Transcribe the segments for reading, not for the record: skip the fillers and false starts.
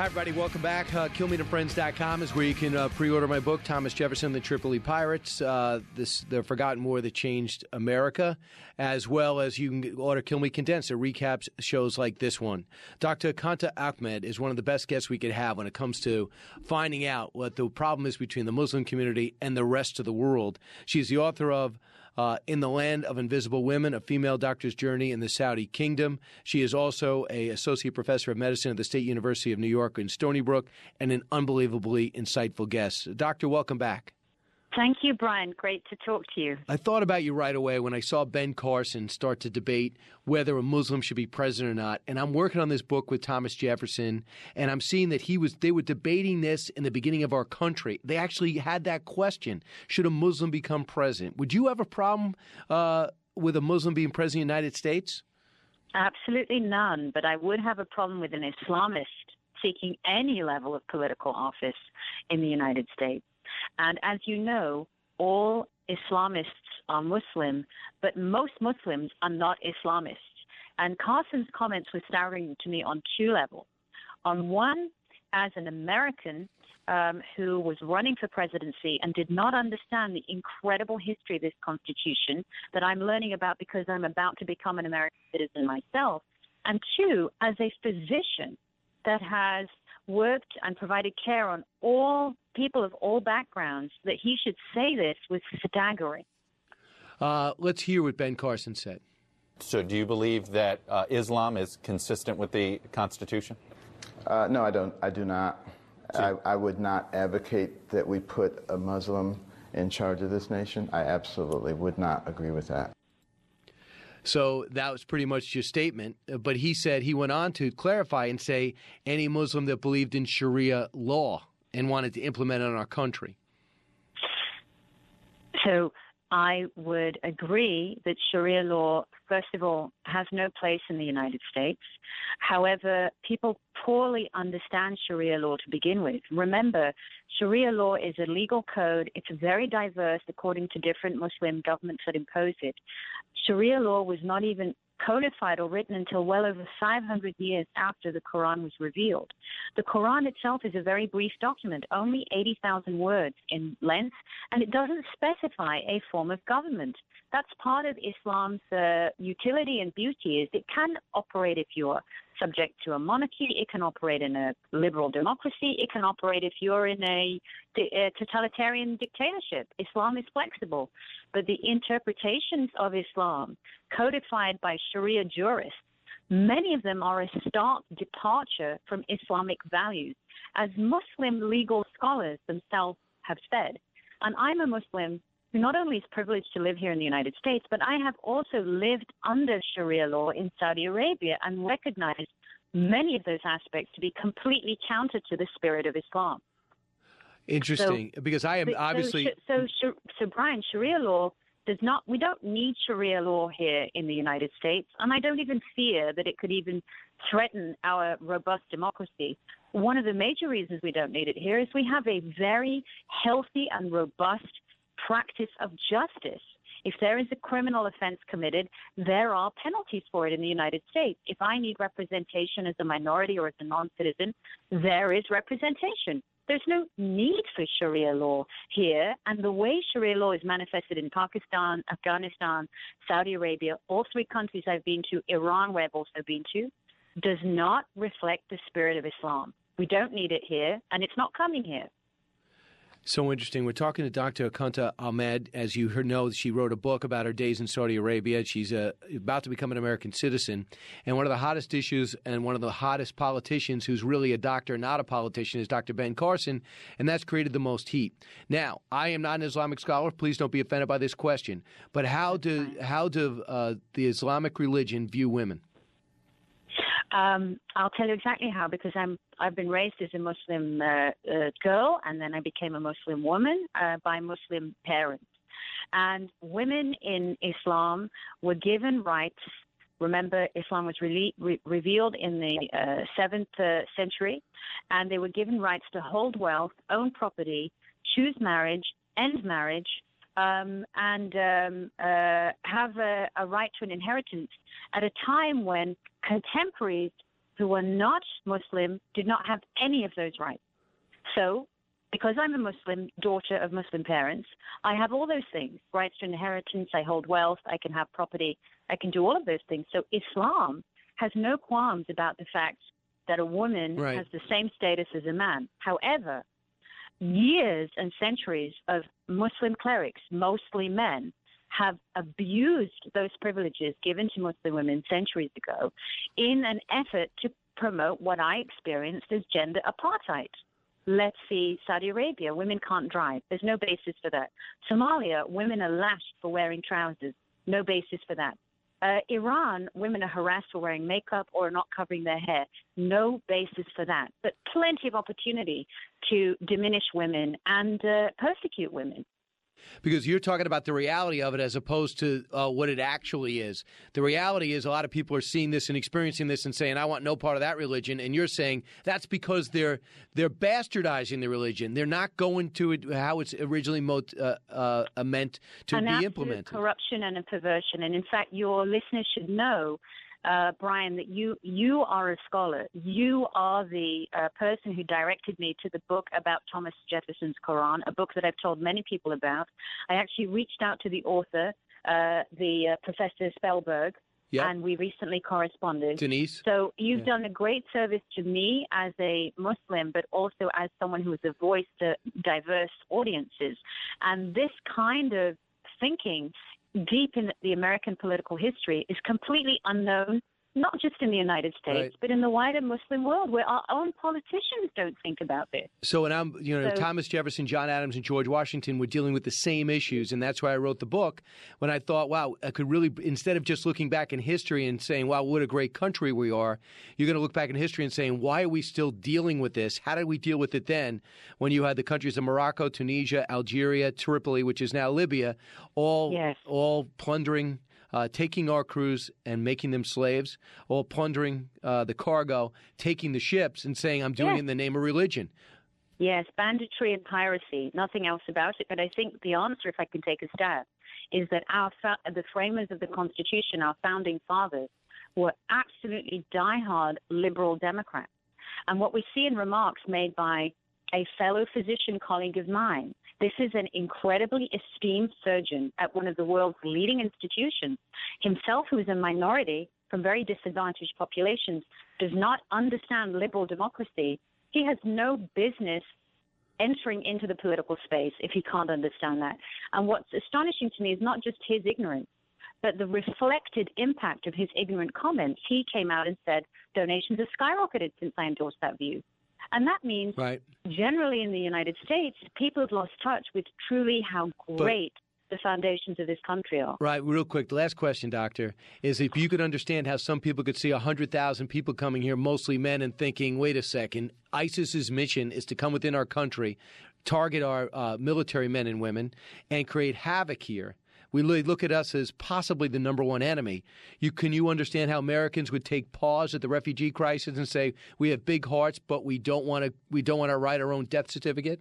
Hi, everybody. Welcome back. KillMeAndFriends.com is where you can pre-order my book, Thomas Jefferson, The Tripoli Pirates, The Forgotten War That Changed America, as well as you can order Kill Me Condensed. It recaps shows like this one. Dr. Kanta Ahmed is one of the best guests we could have when it comes to finding out what the problem is between the Muslim community and the rest of the world. She's the author of In the Land of Invisible Women, A Female Doctor's Journey in the Saudi Kingdom. She is also an associate professor of medicine at the State University of New York in Stony Brook and an unbelievably insightful guest. Doctor, welcome back. Thank you, Brian. Great to talk to you. I thought about you right away when I saw Ben Carson start to debate whether a Muslim should be president or not. And I'm working on this book with Thomas Jefferson, and I'm seeing that they were debating this in the beginning of our country. They actually had that question: should a Muslim become president? Would you have a problem with a Muslim being president of the United States? Absolutely none. But I would have a problem with an Islamist seeking any level of political office in the United States. And as you know, all Islamists are Muslim, but most Muslims are not Islamists. And Carson's comments were staggering to me on two levels. On one, as an American who was running for presidency and did not understand the incredible history of this Constitution that I'm learning about because I'm about to become an American citizen myself. And two, as a physician that has worked and provided care on all people of all backgrounds, that he should say this was staggering. Let's hear what Ben Carson said. So do you believe that Islam is consistent with the Constitution? No, I don't. I do not. I would not advocate that we put a Muslim in charge of this nation. I absolutely would not agree with that. So that was pretty much your statement. But he said, he went on to clarify and say any Muslim that believed in Sharia law and wanted to implement it in our country. So I would agree that Sharia law, first of all, has no place in the United States. However, people poorly understand Sharia law to begin with. Remember, Sharia law is a legal code. It's very diverse according to different Muslim governments that impose it. Sharia law was not even codified or written until well over 500 years after the Quran was revealed. The Quran itself is a very brief document, only 80,000 words in length, and it doesn't specify a form of government. That's part of Islam's utility and beauty, is it can operate if you're subject to a monarchy, it can operate in a liberal democracy, it can operate if you're in a totalitarian dictatorship. Islam is flexible, but the interpretations of Islam codified by Sharia jurists, many of them are a stark departure from Islamic values, as Muslim legal scholars themselves have said. And I'm a Muslim who not only is privileged to live here in the United States, but I have also lived under Sharia law in Saudi Arabia and recognized many of those aspects to be completely counter to the spirit of Islam. Interesting, because I am obviously... So, Brian, Sharia law does not... We don't need Sharia law here in the United States, and I don't even fear that it could even threaten our robust democracy. One of the major reasons we don't need it here is we have a very healthy and robust practice of justice. If there is a criminal offense committed, there are penalties for it in the United States. If I need representation as a minority or as a non-citizen, there is representation. There's no need for Sharia law here. And the way Sharia law is manifested in Pakistan, Afghanistan, Saudi Arabia, all three countries I've been to, Iran, where I've also been to, does not reflect the spirit of Islam. We don't need it here, and it's not coming here. So interesting. We're talking to Dr. Kanta Ahmed. As you know, she wrote a book about her days in Saudi Arabia. She's about to become an American citizen. And one of the hottest issues and one of the hottest politicians who's really a doctor, not a politician, is Dr. Ben Carson, and that's created the most heat. Now, I am not an Islamic scholar. Please don't be offended by this question. But how do the Islamic religion view women? I'll tell you exactly how, because I've been raised as a Muslim girl, and then I became a Muslim woman by Muslim parents. And women in Islam were given rights. Remember, Islam was revealed in the 7th century, and they were given rights to hold wealth, own property, choose marriage, end marriage, and have a right to an inheritance at a time when contemporaries who were not Muslim did not have any of those rights. So, because I'm a Muslim daughter of Muslim parents, I have all those things, rights to inheritance, I hold wealth, I can have property, I can do all of those things. So Islam has no qualms about the fact that a woman has the same status as a man. However, years and centuries of Muslim clerics, mostly men, have abused those privileges given to Muslim women centuries ago in an effort to promote what I experienced as gender apartheid. Let's see Saudi Arabia, women can't drive. There's no basis for that. Somalia, women are lashed for wearing trousers. No basis for that. Iran, women are harassed for wearing makeup or not covering their hair. No basis for that. But plenty of opportunity to diminish women and persecute women. Because you're talking about the reality of it as opposed to what it actually is. The reality is a lot of people are seeing this and experiencing this and saying, I want no part of that religion. And you're saying that's because they're bastardizing the religion. They're not going to it how it's originally meant to be implemented. Corruption and a perversion. And in fact, your listeners should know, Brian, that you are a scholar. You are the person who directed me to the book about Thomas Jefferson's Quran, a book that I've told many people about. I actually reached out to the author, the Professor Spellberg, and we recently corresponded. Denise. So you've done a great service to me as a Muslim, but also as someone who is a voice to diverse audiences. And this kind of thinking deep in the American political history is completely unknown, not just in the United States, but in the wider Muslim world, where our own politicians don't think about this. So, and Thomas Jefferson, John Adams, and George Washington were dealing with the same issues, and that's why I wrote the book. When I thought, wow, I could really, instead of just looking back in history and saying, wow, what a great country we are, you're going to look back in history and saying, why are we still dealing with this? How did we deal with it then? When you had the countries of Morocco, Tunisia, Algeria, Tripoli, which is now Libya, all plundering. Taking our crews and making them slaves, or plundering the cargo, taking the ships and saying, I'm doing it in the name of religion. Yes, banditry and piracy, nothing else about it. But I think the answer, if I can take a stab, is that the framers of the Constitution, our founding fathers, were absolutely diehard liberal Democrats. And what we see in remarks made by a fellow physician colleague of mine, this is an incredibly esteemed surgeon at one of the world's leading institutions. Himself, who is a minority from very disadvantaged populations, does not understand liberal democracy. He has no business entering into the political space if he can't understand that. And what's astonishing to me is not just his ignorance, but the reflected impact of his ignorant comments. He came out and said, donations have skyrocketed since I endorsed that view. And that means generally in the United States, people have lost touch with truly how great the foundations of this country are. Right. Real quick, the last question, Doctor, is if you could understand how some people could see 100,000 people coming here, mostly men, and thinking, wait a second, ISIS's mission is to come within our country, target our military men and women, and create havoc here. We look at us as possibly the number one enemy. Can you understand how Americans would take pause at the refugee crisis and say we have big hearts, but we don't want to write our own death certificate?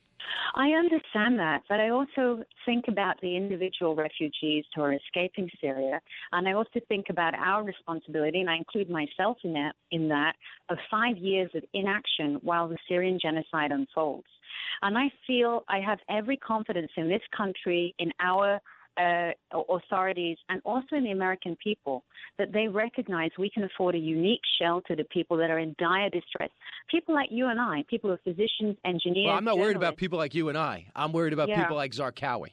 I understand that, but I also think about the individual refugees who are escaping Syria, and I also think about our responsibility, and I include myself in that, of 5 years of inaction while the Syrian genocide unfolds. And I feel I have every confidence in this country, in our authorities, and also in the American people, that they recognize we can afford a unique shelter to people that are in dire distress. People like you and I, people who are physicians, engineers. Well, I'm not worried about people like you and I. I'm worried about people like Zarqawi.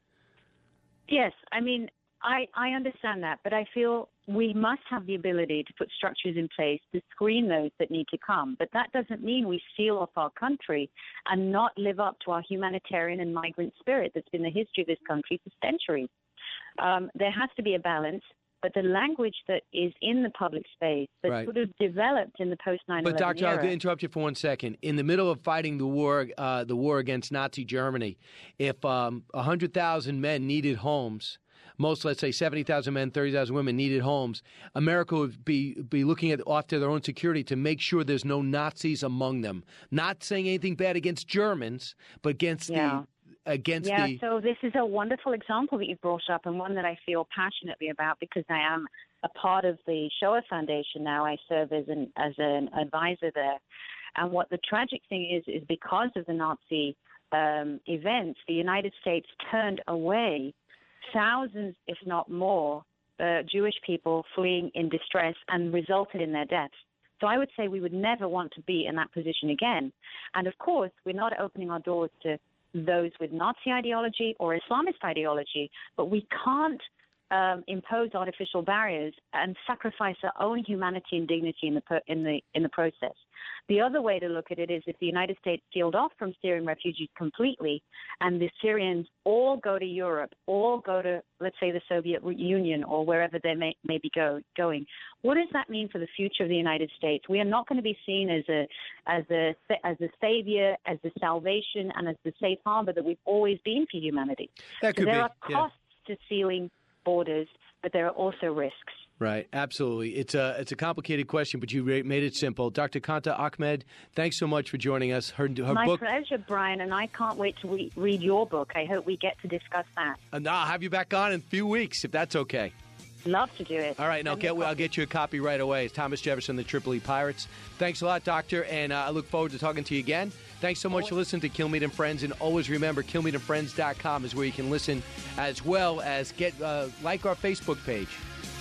Yes, I mean, I understand that, but I feel we must have the ability to put structures in place to screen those that need to come. But that doesn't mean we seal off our country and not live up to our humanitarian and migrant spirit that's been the history of this country for centuries. There has to be a balance, but the language that is in the public space that sort of developed in the post-9/11 era. But, Doctor, I'll interrupt you for 1 second. In the middle of fighting the war against Nazi Germany, if 100,000 men needed homes, most, let's say, 70,000 men, 30,000 women needed homes, America would be looking after their own security to make sure there's no Nazis among them. Not saying anything bad against Germans, but against the... So this is a wonderful example that you brought up, and one that I feel passionately about because I am a part of the Shoah Foundation now. I serve as an advisor there. And what the tragic thing is because of the Nazi events, the United States turned away thousands, if not more, Jewish people fleeing in distress and resulted in their deaths. So I would say we would never want to be in that position again. And of course, we're not opening our doors to those with Nazi ideology or Islamist ideology, but we can't impose artificial barriers and sacrifice our own humanity and dignity in the process. The other way to look at it is if the United States sealed off from Syrian refugees completely and the Syrians all go to Europe, all go to, let's say, the Soviet Union or wherever they may be going, what does that mean for the future of the United States? We are not going to be seen as a savior, as the salvation, and as the safe harbor that we've always been for humanity. That could so there be, are costs to sealing borders, but there are also risks. Right, absolutely. It's a complicated question, but you made it simple. Dr. Kanta Ahmed, thanks so much for joining us. Her My book, pleasure, Brian, and I can't wait to read your book. I hope we get to discuss that. and I'll have you back on in a few weeks, if that's okay. Love to do it. All right, and I'll get you a copy right away. It's Thomas Jefferson, the Tripoli Pirates. Thanks a lot, Doctor, and I look forward to talking to you again. Thanks so much for listening to Kilmeade and Friends, and always remember, KilmeadeandFriends.com is where you can listen, as well as get like our Facebook page.